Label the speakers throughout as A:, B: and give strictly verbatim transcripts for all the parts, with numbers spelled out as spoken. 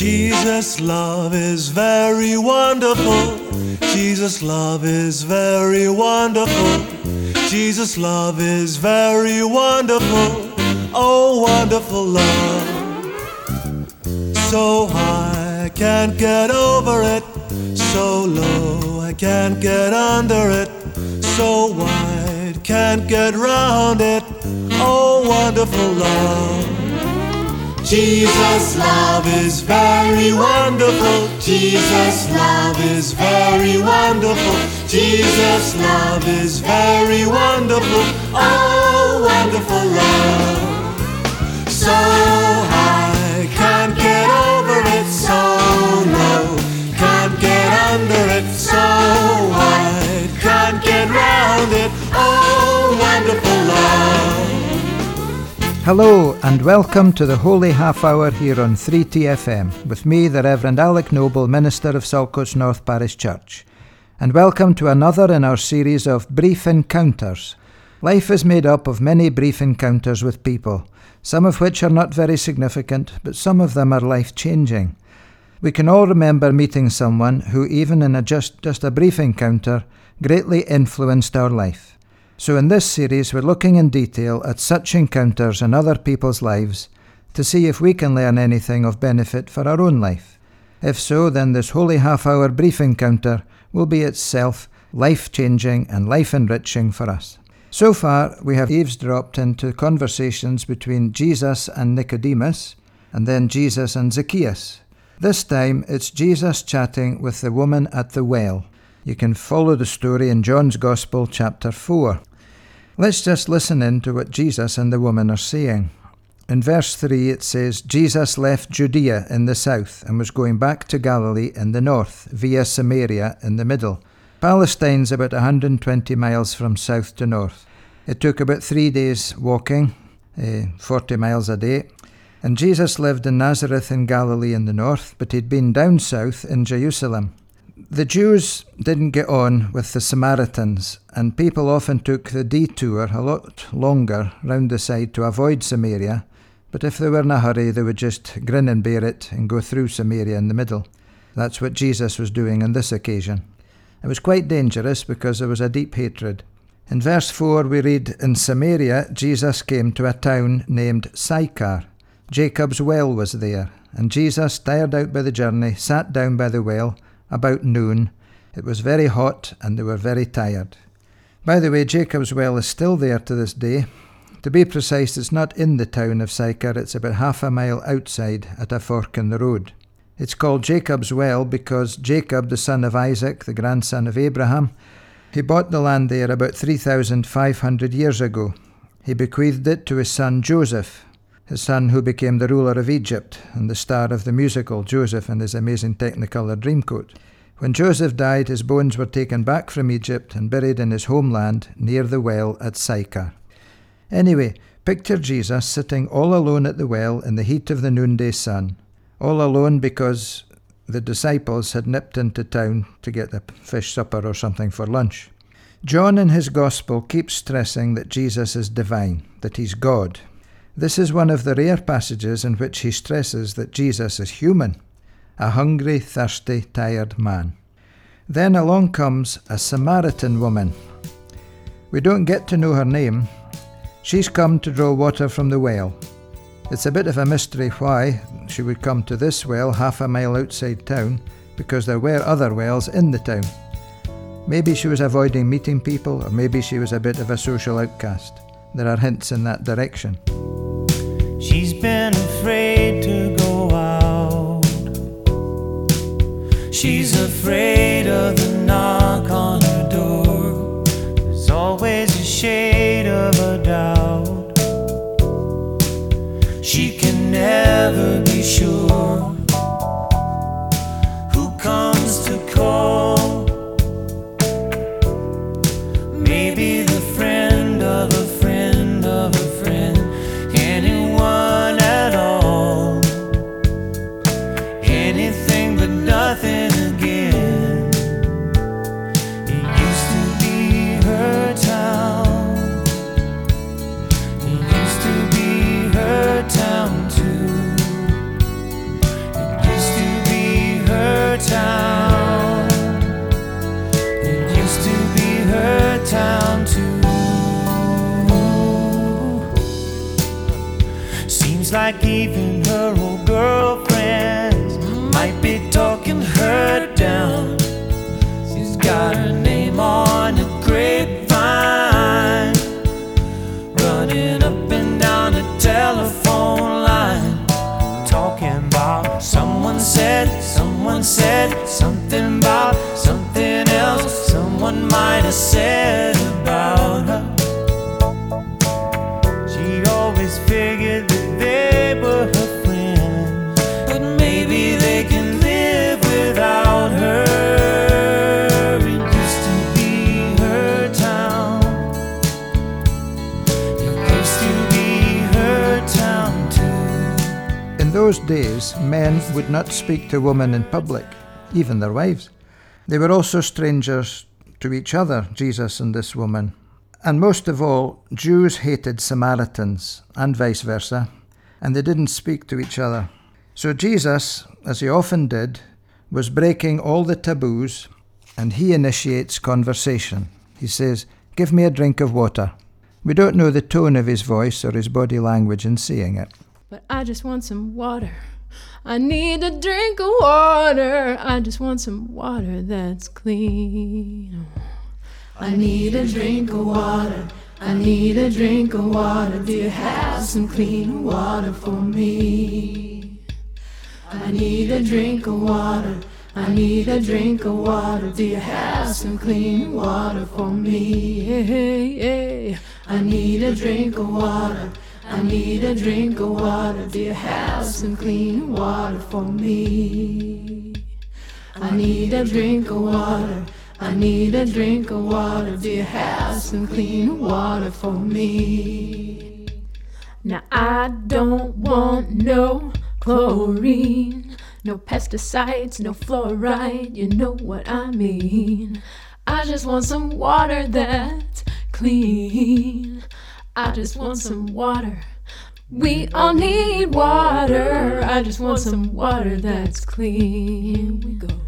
A: Jesus' love is very wonderful. Jesus' love is very wonderful. Jesus' love is very wonderful. Oh, wonderful love. So high I can't get over it. So low I can't get under it. So wide can't get round it. Oh, wonderful love. Jesus' love is very wonderful. Jesus' love is very wonderful. Jesus' love is very wonderful. Oh, wonderful love. So high, can't get over it. So low, can't get under it. So wide, can't get round it. Oh, wonderful love.
B: Hello and welcome to the Holy Half Hour here on three T F M with me, the Reverend Alec Noble, Minister of Saltcoats North Parish Church. And welcome to another in our series of Brief Encounters. Life is made up of many brief encounters with people, some of which are not very significant, but some of them are life-changing. We can all remember meeting someone who, even in a just, just a brief encounter, greatly influenced our life. So in this series, we're looking in detail at such encounters in other people's lives to see if we can learn anything of benefit for our own life. If so, then this Holy Half-Hour brief encounter will be itself life-changing and life-enriching for us. So far, we have eavesdropped into conversations between Jesus and Nicodemus, and then Jesus and Zacchaeus. This time, it's Jesus chatting with the woman at the well. You can follow the story in John's Gospel, chapter four. Let's just listen in to what Jesus and the woman are saying. In verse three it says, Jesus left Judea in the south and was going back to Galilee in the north, via Samaria in the middle. Palestine's about one hundred twenty miles from south to north. It took about three days walking, eh, forty miles a day. And Jesus lived in Nazareth in Galilee in the north, but he'd been down south in Jerusalem. The Jews didn't get on with the Samaritans, and people often took the detour a lot longer round the side to avoid Samaria, but if they were in a hurry, they would just grin and bear it and go through Samaria in the middle. That's what Jesus was doing on this occasion. It was quite dangerous because there was a deep hatred. In verse four we read, in Samaria, Jesus came to a town named Sychar. Jacob's well was there, and Jesus, tired out by the journey, sat down by the well about noon. It was very hot and they were very tired. By the way, Jacob's well is still there to this day. To be precise, it's not in the town of Sychar, it's about half a mile outside at a fork in the road. It's called Jacob's well because Jacob, the son of Isaac, the grandson of Abraham, he bought the land there about three thousand five hundred years ago. He bequeathed it to his son Joseph, his son who became the ruler of Egypt and the star of the musical Joseph and his amazing Technicolor Dreamcoat. When Joseph died, his bones were taken back from Egypt and buried in his homeland near the well at Sychar. Anyway, picture Jesus sitting all alone at the well in the heat of the noonday sun. All alone because the disciples had nipped into town to get a fish supper or something for lunch. John in his Gospel keeps stressing that Jesus is divine, that he's God. This is one of the rare passages in which he stresses that Jesus is human, a hungry, thirsty, tired man. Then along comes a Samaritan woman. We don't get to know her name. She's come to draw water from the well. It's a bit of a mystery why she would come to this well half a mile outside town, because there were other wells in the town. Maybe she was avoiding meeting people, or maybe she was a bit of a social outcast. There are hints in that direction.
C: She's been afraid to go out. She's afraid of the knock on her door. There's always a shade of a doubt. She can never be sure who comes to call. Maybe the friend of a friend of a friend. Anyone at all. Anything but nothing again. It used to be her town. It used to be her town too. It used like even her old girlfriends might be talking her down. She's got her name on a grapevine, running up and down the telephone line, talking about someone said, someone said something about something else someone might have said about her. She always figured that they were her friends, but maybe they can live without her. It used to be her town. It used to be her town too.
B: In those days, men would not speak to women in public, even their wives. They were also strangers to each other, Jesus and this woman. And most of all, Jews hated Samaritans, and vice versa, and they didn't speak to each other. So Jesus, as he often did, was breaking all the taboos, and he initiates conversation. He says, "Give me a drink of water." We don't know the tone of his voice or his body language in saying it.
D: But I just want some water. I need a drink of water. I just want some water that's clean. I need a drink of water. I need a drink of water. Do you have some clean water for me? I need a drink of water. I need a drink of water. Do you have some clean water for me? Hey, hey. I need a drink of water. I need a drink of water. Do you have some clean water for me? I need a drink of water. I need a drink of water. Do you have some clean water for me? Now I don't want no chlorine, no pesticides, no fluoride. You know what I mean. I just want some water that's clean. I just want some water. We all need water. I just want some water that's clean. Here we go.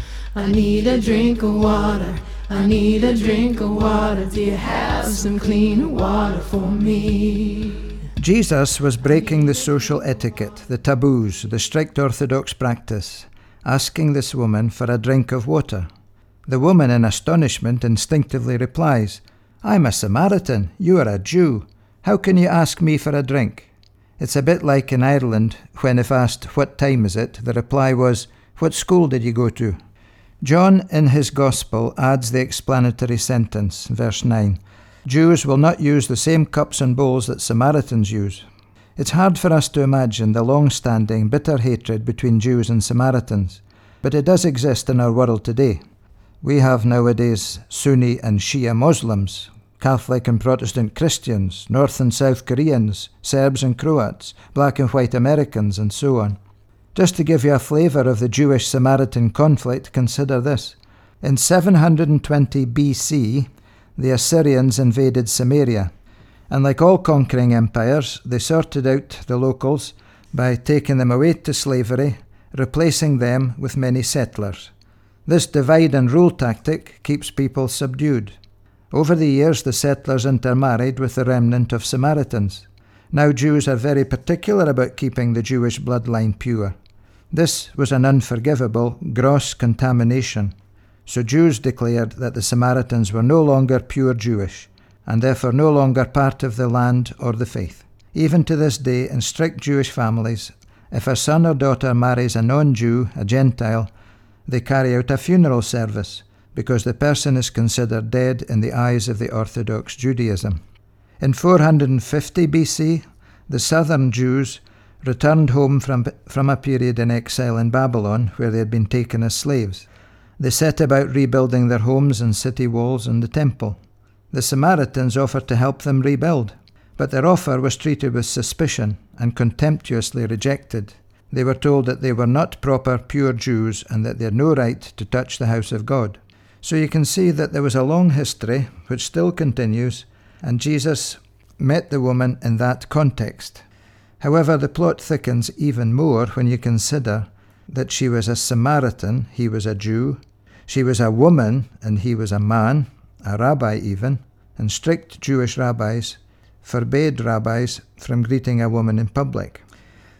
D: I need a drink of water. I need a drink of water. Do you have some clean water for me?
B: Jesus was breaking the social etiquette, the taboos, the strict Orthodox practice, asking this woman for a drink of water. The woman, in astonishment, instinctively replies, "I'm a Samaritan, you are a Jew. How can you ask me for a drink?" It's a bit like in Ireland, when if asked, "What time is it?" the reply was, "What school did you go to?" John, in his Gospel, adds the explanatory sentence, verse nine, "Jews will not use the same cups and bowls that Samaritans use." It's hard for us to imagine the long-standing, bitter hatred between Jews and Samaritans, but it does exist in our world today. We have nowadays Sunni and Shia Muslims, Catholic and Protestant Christians, North and South Koreans, Serbs and Croats, black and white Americans, and so on. Just to give you a flavour of the Jewish-Samaritan conflict, consider this. In seven hundred twenty B C, the Assyrians invaded Samaria, and like all conquering empires, they sorted out the locals by taking them away to slavery, replacing them with many settlers. This divide-and-rule tactic keeps people subdued. Over the years, the settlers intermarried with the remnant of Samaritans. Now Jews are very particular about keeping the Jewish bloodline pure. This was an unforgivable, gross contamination. So Jews declared that the Samaritans were no longer pure Jewish, and therefore no longer part of the land or the faith. Even to this day, in strict Jewish families, if a son or daughter marries a non-Jew, a Gentile, they carry out a funeral service, because the person is considered dead in the eyes of the Orthodox Judaism. In four hundred fifty B C, the southern Jews returned home from, from a period in exile in Babylon, where they had been taken as slaves. They set about rebuilding their homes and city walls and the temple. The Samaritans offered to help them rebuild, but their offer was treated with suspicion and contemptuously rejected. They were told that they were not proper, pure Jews and that they had no right to touch the house of God. So you can see that there was a long history, which still continues, and Jesus met the woman in that context. However, the plot thickens even more when you consider that she was a Samaritan, he was a Jew, she was a woman, and he was a man, a rabbi even, and strict Jewish rabbis forbade rabbis from greeting a woman in public.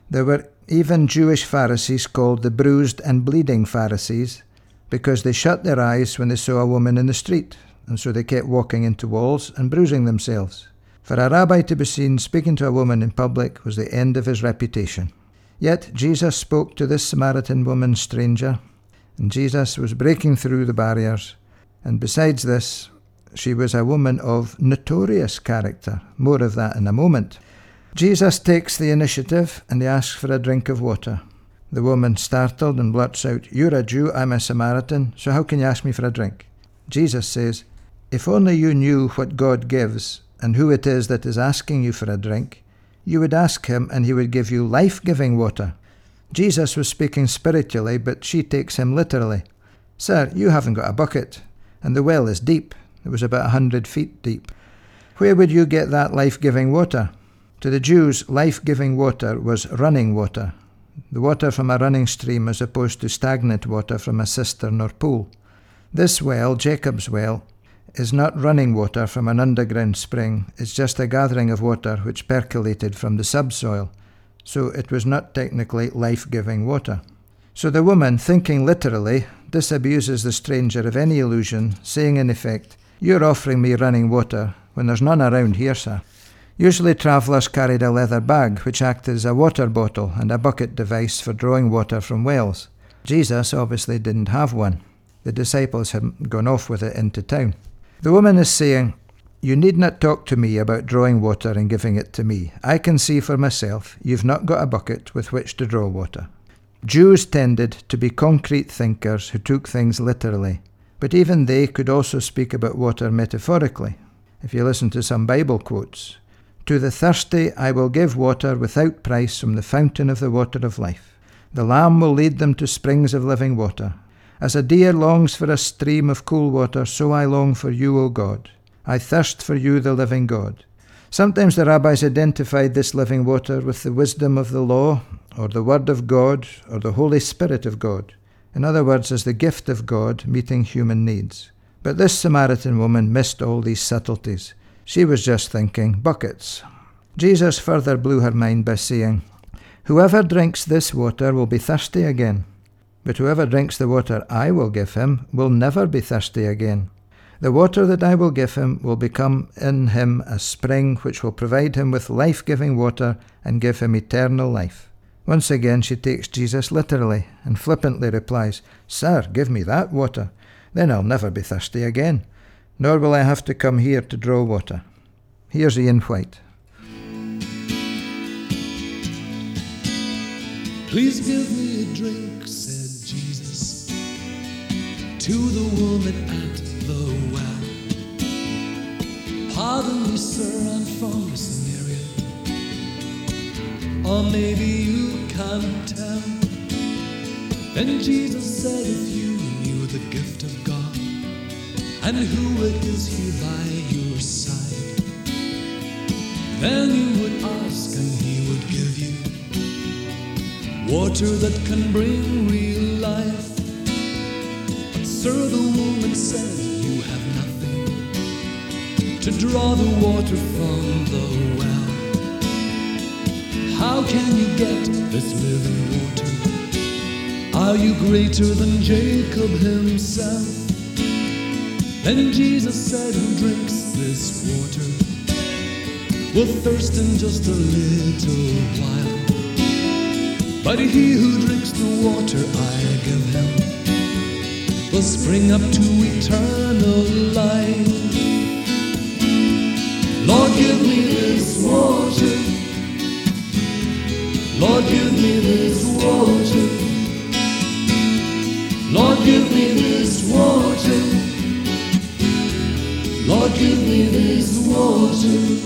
B: There were even Jewish Pharisees called the bruised and bleeding Pharisees, because they shut their eyes when they saw a woman in the street, and so they kept walking into walls and bruising themselves. For a rabbi to be seen speaking to a woman in public was the end of his reputation. Yet Jesus spoke to this Samaritan woman stranger, and Jesus was breaking through the barriers, and besides this, she was a woman of notorious character. More of that in a moment. Jesus takes the initiative and he asks for a drink of water. The woman, startled, and blurts out, "You're a Jew, I'm a Samaritan, so how can you ask me for a drink?" Jesus says, "If only you knew what God gives and who it is that is asking you for a drink, you would ask him and he would give you life-giving water." Jesus was speaking spiritually, but she takes him literally. "Sir, you haven't got a bucket, and the well is deep." It was about a hundred feet deep. "Where would you get that life-giving water?" To the Jews, life-giving water was running water, the water from a running stream as opposed to stagnant water from a cistern or pool. This well, Jacob's well, is not running water from an underground spring. It's just a gathering of water which percolated from the subsoil, so it was not technically life-giving water. So the woman, thinking literally, disabuses the stranger of any illusion, saying in effect, "You're offering me running water when there's none around here, sir." Usually travellers carried a leather bag which acted as a water bottle and a bucket device for drawing water from wells. Jesus obviously didn't have one. The disciples had gone off with it into town. The woman is saying, "You need not talk to me about drawing water and giving it to me. I can see for myself you've not got a bucket with which to draw water." Jews tended to be concrete thinkers who took things literally, but even they could also speak about water metaphorically. If you listen to some Bible quotes, "To the thirsty I will give water without price from the fountain of the water of life. The Lamb will lead them to springs of living water. As a deer longs for a stream of cool water, so I long for you, O God. I thirst for you, the living God." Sometimes the rabbis identified this living water with the wisdom of the law, or the Word of God, or the Holy Spirit of God. In other words, as the gift of God meeting human needs. But this Samaritan woman missed all these subtleties. She was just thinking buckets. Jesus further blew her mind by saying, "Whoever drinks this water will be thirsty again, but whoever drinks the water I will give him will never be thirsty again. The water that I will give him will become in him a spring which will provide him with life-giving water and give him eternal life." Once again she takes Jesus literally and flippantly replies, "Sir, give me that water, then I'll never be thirsty again, nor will I have to come here to draw water." Here's Ian White.
E: "Please give me a drink," said Jesus to the woman at the well. "Pardon me, sir, I'm from Samaria, or maybe you can't tell." Then Jesus said, "If you knew the gift of God and who it is here by your side, then you would ask and he would give you water that can bring real life." But sir, the woman said, "You have nothing to draw the water from the well. How can you get this living water? Are you greater than Jacob himself?" Then Jesus said, "Who drinks this water will thirst in just a little while. But he who drinks the water I give him will spring up to eternal life." Lord, give me this water. Lord, give me this water. Lord, give me this water. Lord, give me this water.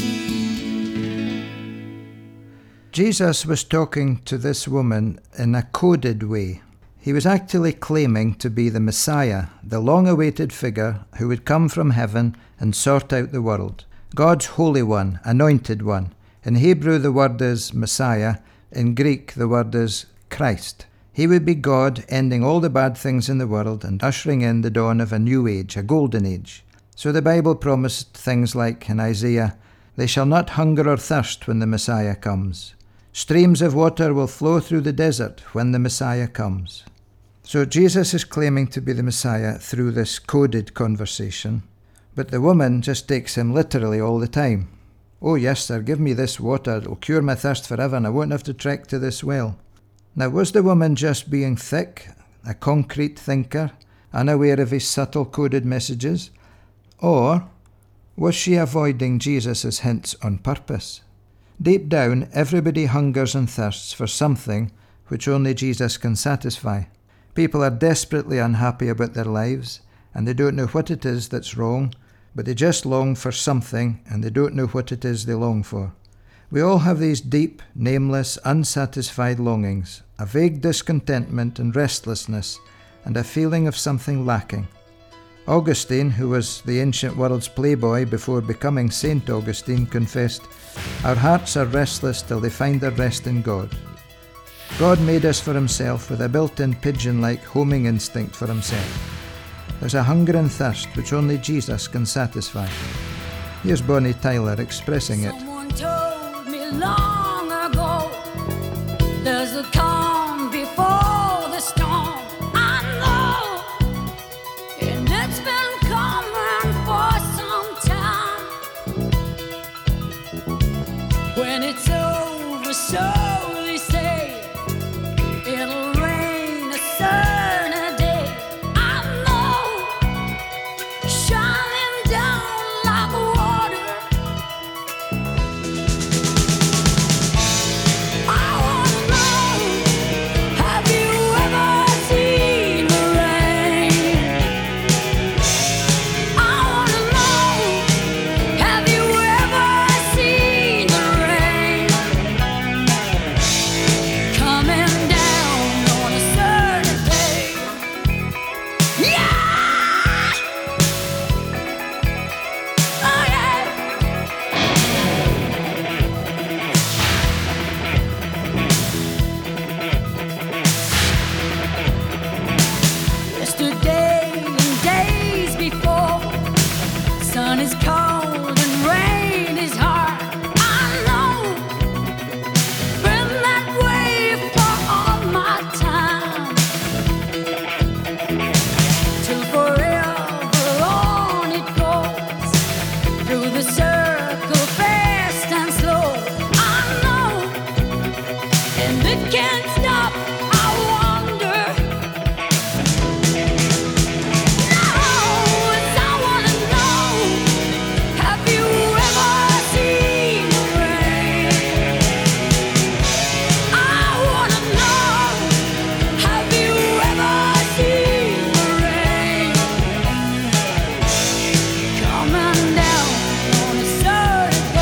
B: Jesus was talking to this woman in a coded way. He was actually claiming to be the Messiah, the long-awaited figure who would come from heaven and sort out the world. God's Holy One, Anointed One. In Hebrew the word is Messiah, in Greek the word is Christ. He would be God, ending all the bad things in the world and ushering in the dawn of a new age, a golden age. So the Bible promised things like in Isaiah, "They shall not hunger or thirst when the Messiah comes." Streams of water will flow through the desert when the Messiah comes. So Jesus is claiming to be the Messiah through this coded conversation, but the woman just takes him literally all the time. Oh yes, sir, give me this water, it'll cure my thirst forever and I won't have to trek to this well. Now, was the woman just being thick, a concrete thinker, unaware of his subtle coded messages? Or was she avoiding Jesus' hints on purpose? Deep down, everybody hungers and thirsts for something which only Jesus can satisfy. People are desperately unhappy about their lives, and they don't know what it is that's wrong, but they just long for something, and they don't know what it is they long for. We all have these deep, nameless, unsatisfied longings, a vague discontentment and restlessness, and a feeling of something lacking. Augustine, who was the ancient world's playboy before becoming Saint Augustine, confessed, "Our hearts are restless till they find their rest in God." God made us for himself with a built-in pigeon-like homing instinct for himself. There's a hunger and thirst which only Jesus can satisfy. Here's Bonnie Tyler expressing it.
F: Someone told me long ago, there's a calm before the storm. I know, and it's been coming for some time. When it's over, so they say, it'll rain a certain day. I know, shining down like water. I wanna know, have you ever seen the rain? I wanna know, have you ever seen the rain coming down on a certain day? Yeah! Oh yeah! Yesterday and days before, sun is cold and rain is hard. I know, been that way for all my time. Till forever on it goes, through the circle fast and slow. I know, and it can't stop. I wonder. Now, I wanna know, have you ever seen the rain? I wanna know, have you ever seen the rain coming down on a certain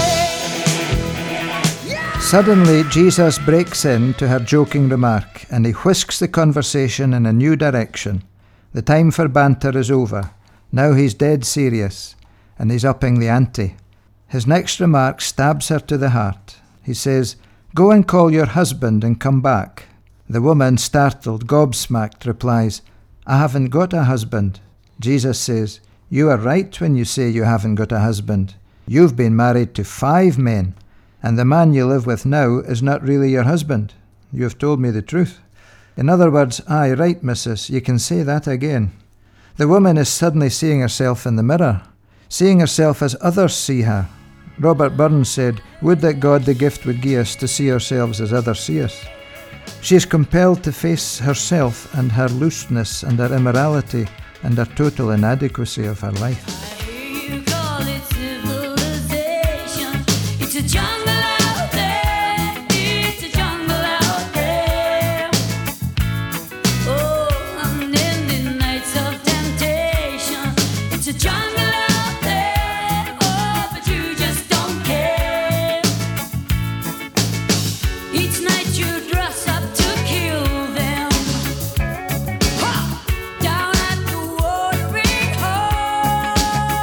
F: day?
B: Suddenly, Jesus breaks in to her joking remark, and he whisks the conversation in a new direction. The time for banter is over. Now he's dead serious, and he's upping the ante. His next remark stabs her to the heart. He says, "Go and call your husband and come back." The woman, startled, gobsmacked, replies, "I haven't got a husband." Jesus says, "You are right when you say you haven't got a husband. You've been married to five men, and the man you live with now is not really your husband. You have told me the truth." In other words, "Aye, right, missus, you can say that again." The woman is suddenly seeing herself in the mirror, seeing herself as others see her. Robert Burns said, "Would that God the gift would give us to see ourselves as others see us." She is compelled to face herself and her looseness and her immorality and her total inadequacy of her life.
F: I hear you call it civilization. It's a jungle out there. It's a jungle out there. Oh, unending nights of temptation. It's a jungle out there. Oh, but you just don't care. Each night you dress up to kill them. Ha! Down at the watering hole.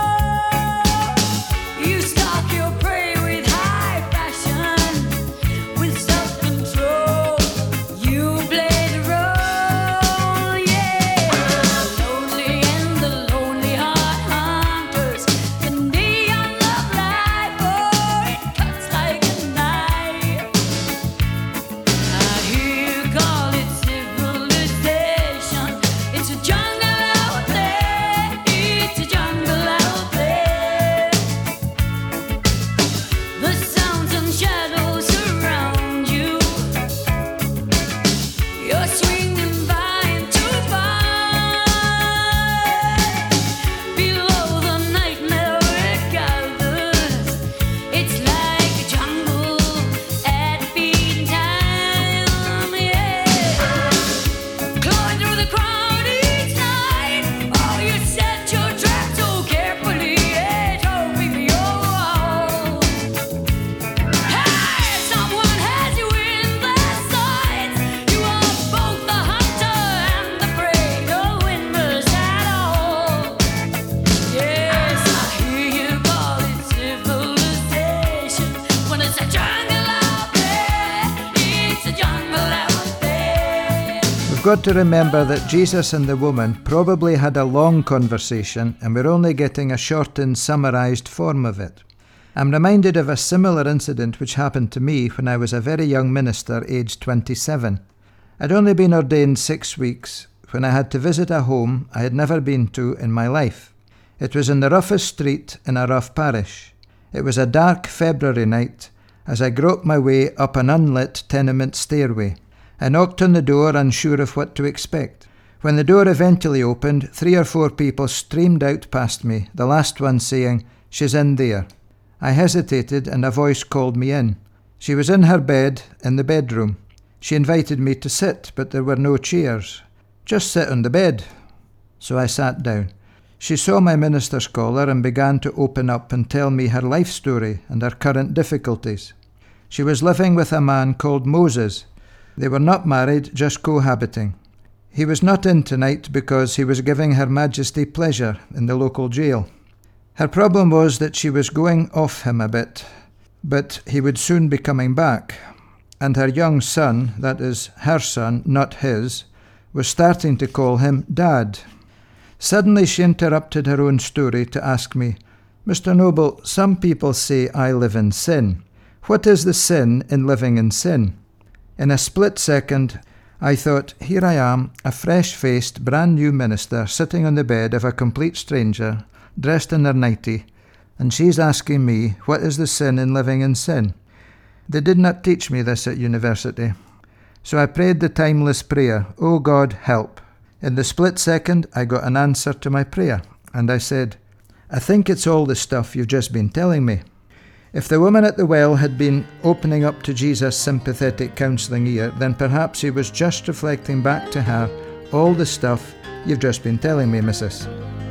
B: got to remember that Jesus and the woman probably had a long conversation and we're only getting a shortened, summarised form of it. I'm reminded of a similar incident which happened to me when I was a very young minister, aged twenty-seven. I'd only been ordained six weeks when I had to visit a home I had never been to in my life. It was in the roughest street in a rough parish. It was a dark February night as I groped my way up an unlit tenement stairway. I knocked on the door, unsure of what to expect. When the door eventually opened, three or four people streamed out past me, the last one saying, "She's in there." I hesitated and a voice called me in. She was in her bed in the bedroom. She invited me to sit, but there were no chairs. "Just sit on the bed." So I sat down. She saw my minister's collar and began to open up and tell me her life story and her current difficulties. She was living with a man called Moses. They were not married, just cohabiting. He was not in tonight because he was giving Her Majesty pleasure in the local jail. Her problem was that she was going off him a bit, but he would soon be coming back. And her young son, that is, her son, not his, was starting to call him Dad. Suddenly she interrupted her own story to ask me, "Mister Noble, some people say I live in sin. What is the sin in living in sin?" In a split second, I thought, here I am, a fresh-faced, brand-new minister, sitting on the bed of a complete stranger, dressed in her nightie, and she's asking me, what is the sin in living in sin? They did not teach me this at university. So I prayed the timeless prayer, "Oh God, help." In the split second, I got an answer to my prayer, and I said, "I think it's all the stuff you've just been telling me." If the woman at the well had been opening up to Jesus' sympathetic counselling ear, then perhaps he was just reflecting back to her all the stuff you've just been telling me, missus.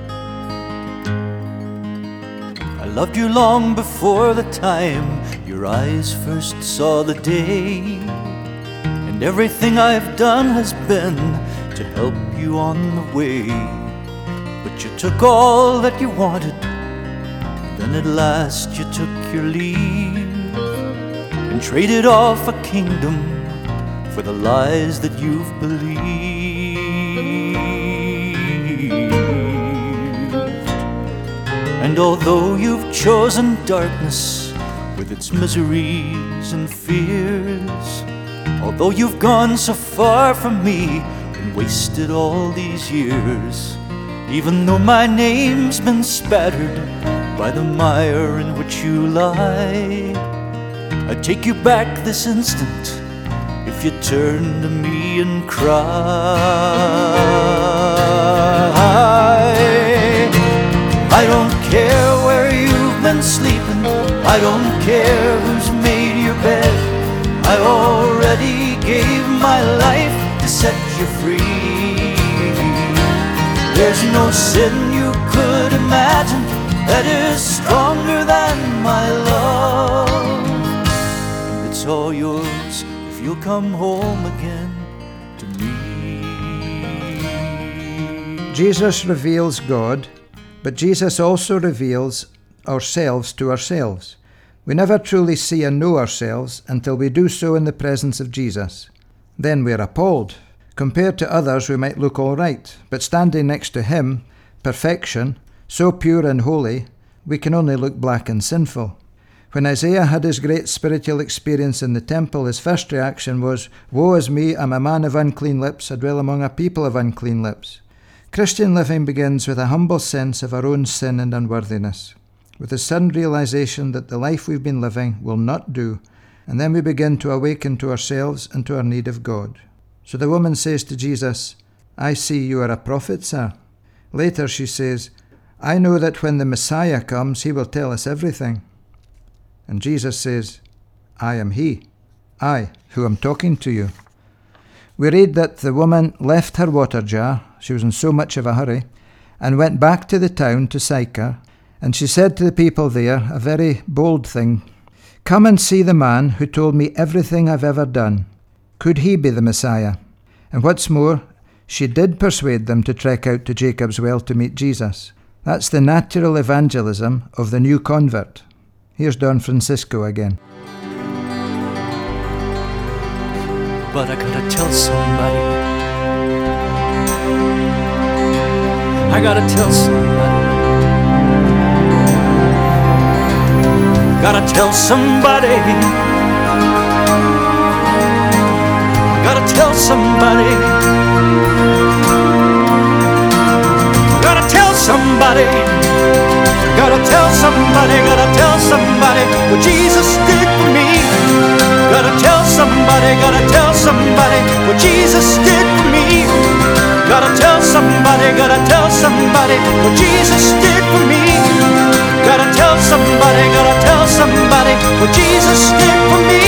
C: I loved you long before the time your eyes first saw the day, and everything I've done has been to help you on the way. But you took all that you wanted, then at last you took your leave and traded off a kingdom for the lies that you've believed. And although you've chosen darkness with its miseries and fears, although you've gone so far from me and wasted all these years, even though my name's been spattered by the mire in which you lie, I'd take you back this instant if you turn to me and cry. I don't care where you've been sleeping, I don't care who's made your bed, I already gave my life to set you free. There's no sin you could imagine that is stronger than my love. It's all yours if you'll come home again to me.
B: Jesus reveals God, but Jesus also reveals ourselves to ourselves. We never truly see and know ourselves until we do so in the presence of Jesus. Then we're appalled. Compared to others, we might look all right, but standing next to him, perfection, so pure and holy, we can only look black and sinful. When Isaiah had his great spiritual experience in the temple, his first reaction was, "Woe is me, I'm a man of unclean lips, I dwell among a people of unclean lips." Christian living begins with a humble sense of our own sin and unworthiness, with a sudden realization that the life we've been living will not do, and then we begin to awaken to ourselves and to our need of God. So the woman says to Jesus, "I see you are a prophet, sir." Later she says, "I know that when the Messiah comes, he will tell us everything." And Jesus says, "I am he, I who am talking to you." We read that the woman left her water jar, she was in so much of a hurry, and went back to the town to Sychar, and she said to the people there a very bold thing, "Come and see the man who told me everything I've ever done. Could he be the Messiah?" And what's more, she did persuade them to trek out to Jacob's Well to meet Jesus. That's the natural evangelism of the new convert. Here's Don Francisco again.
C: But I gotta tell somebody I gotta tell somebody. Gotta tell somebody. Gotta tell somebody. Gotta tell somebody. Gotta tell somebody. Gotta tell somebody what Jesus did for me. Gotta tell somebody. Gotta tell somebody what Jesus did for me. Gotta tell somebody. Gotta tell somebody what Jesus did for me. Gotta tell somebody. Gotta tell somebody what Jesus did for me.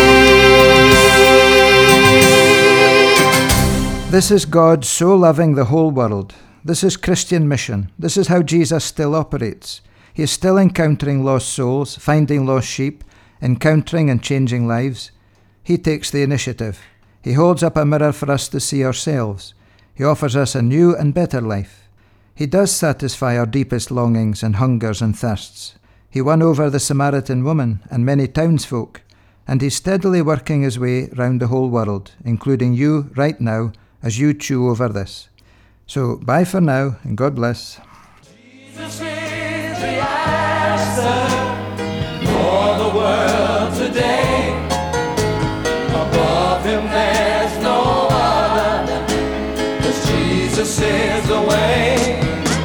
B: This is God so loving the whole world. This is Christian mission. This is how Jesus still operates. He is still encountering lost souls, finding lost sheep, encountering and changing lives. He takes the initiative. He holds up a mirror for us to see ourselves. He offers us a new and better life. He does satisfy our deepest longings and hungers and thirsts. He won over the Samaritan woman and many townsfolk, and he's steadily working his way round the whole world, including you right now as you chew over this. So bye for now, and God bless.
C: Jesus is the answer for the world today. Above him there's no other, 'cause Jesus is the way.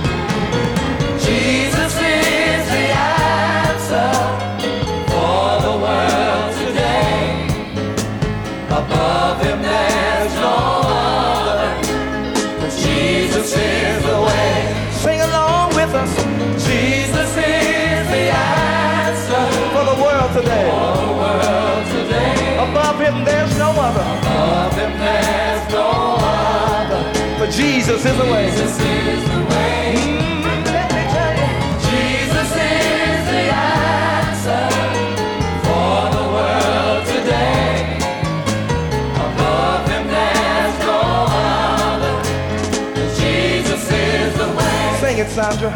C: Jesus is the answer for the world today. Above him there's no other, 'cause Jesus is the way. Sing along with us. Jesus is the answer for the world today. For the world today. Above him there's no other. Above him there's no other. But Jesus is the way. Jesus is the way. Mm, let me tell you. Jesus is the answer for the world today. Above him there's no other. But Jesus is the way. Sing it, Sandra.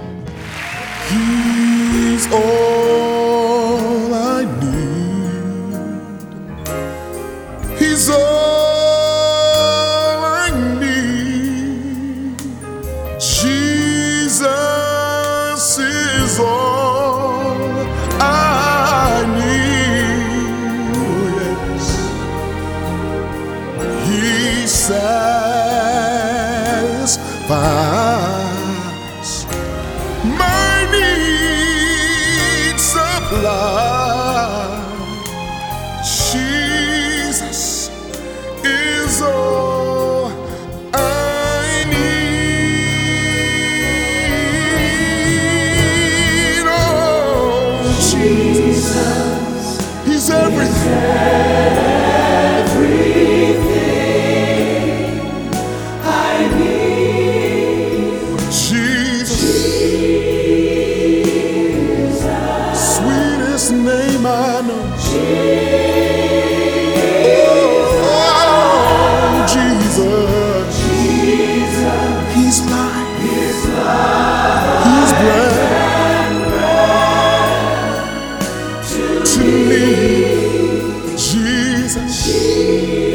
A: He's all I need. He's all I need. Jesus is all I need. Oh, yes. He satisfies my needs supplied. Jesus is all I need. Oh, Jesus, he's everything. Everything I need. Jesus. Sweetest name I know. Oh, Jesus. He's life. He's bread to me. Jesus.